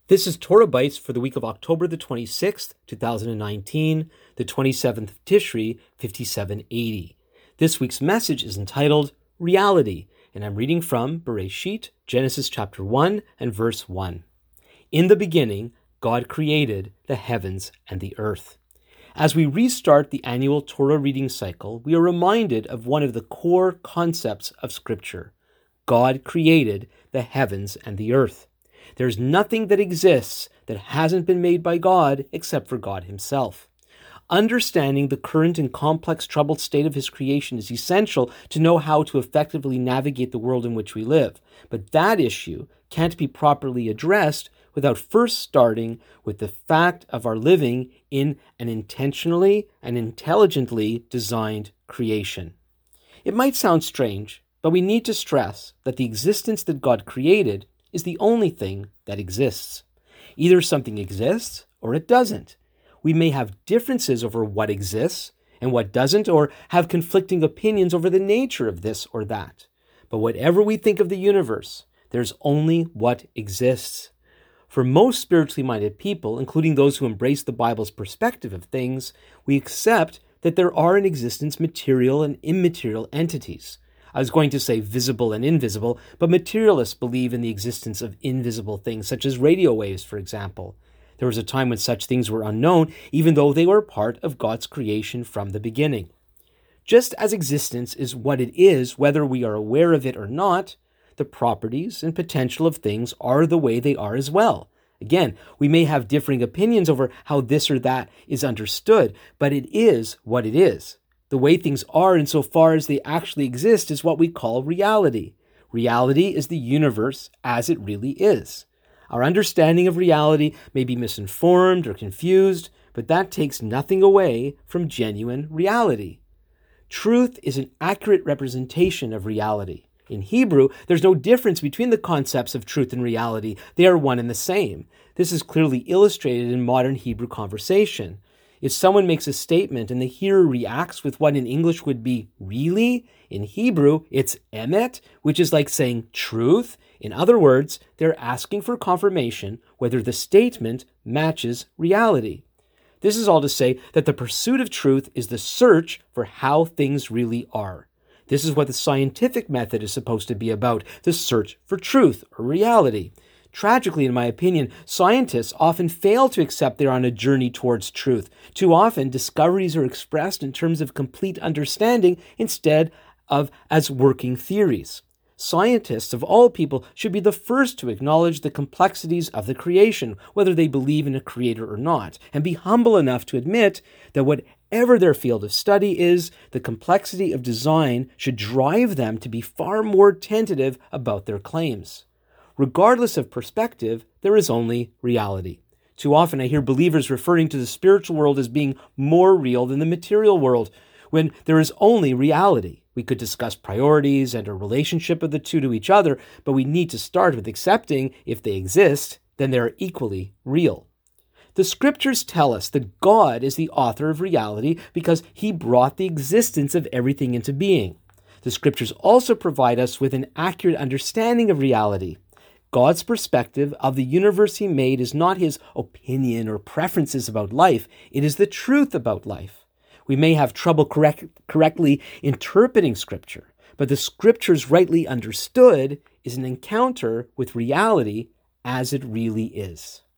This is Torah Bites for the week of October the 26th, 2019, the 27th of Tishri, 5780. This week's message is entitled Reality, and I'm reading from Bereshit, Genesis chapter 1 and verse 1. In the beginning, God created the heavens and the earth. As we restart the annual Torah reading cycle, we are reminded of one of the core concepts of Scripture. God created the heavens and the earth. There's nothing that exists that hasn't been made by God except for God himself. Understanding the current and complex troubled state of his creation is essential to know how to effectively navigate the world in which we live. But that issue can't be properly addressed without first starting with the fact of our living in an intentionally and intelligently designed creation. It might sound strange, but we need to stress that the existence that God created is the only thing that exists. Either something exists or it doesn't. We may have differences over what exists and what doesn't, or have conflicting opinions over the nature of this or that. But whatever we think of the universe, there's only what exists. For most spiritually minded people, including those who embrace the Bible's perspective of things, we accept that there are in existence material and immaterial entities. I was going to say visible and invisible, but materialists believe in the existence of invisible things, such as radio waves, for example. There was a time when such things were unknown, even though they were part of God's creation from the beginning. Just as existence is what it is, whether we are aware of it or not, the properties and potential of things are the way they are as well. Again, we may have differing opinions over how this or that is understood, but it is what it is. The way things are insofar as they actually exist is what we call reality. Reality is the universe as it really is. Our understanding of reality may be misinformed or confused, but that takes nothing away from genuine reality. Truth is an accurate representation of reality. In Hebrew, there's no difference between the concepts of truth and reality. They are one and the same. This is clearly illustrated in modern Hebrew conversation. If someone makes a statement and the hearer reacts with what in English would be really, in Hebrew, it's emet, which is like saying truth. In other words, they're asking for confirmation whether the statement matches reality. This is all to say that the pursuit of truth is the search for how things really are. This is what the scientific method is supposed to be about, the search for truth or reality. Tragically, in my opinion, scientists often fail to accept they're on a journey towards truth. Too often, discoveries are expressed in terms of complete understanding instead of as working theories. Scientists, of all people, should be the first to acknowledge the complexities of the creation, whether they believe in a creator or not, and be humble enough to admit that whatever their field of study is, the complexity of design should drive them to be far more tentative about their claims. Regardless of perspective, there is only reality. Too often I hear believers referring to the spiritual world as being more real than the material world, when there is only reality. We could discuss priorities and a relationship of the two to each other, but we need to start with accepting if they exist, then they are equally real. The scriptures tell us that God is the author of reality because he brought the existence of everything into being. The scriptures also provide us with an accurate understanding of reality. God's perspective of the universe he made is not his opinion or preferences about life. It is the truth about life. We may have trouble correctly interpreting Scripture, but the Scriptures rightly understood is an encounter with reality as it really is.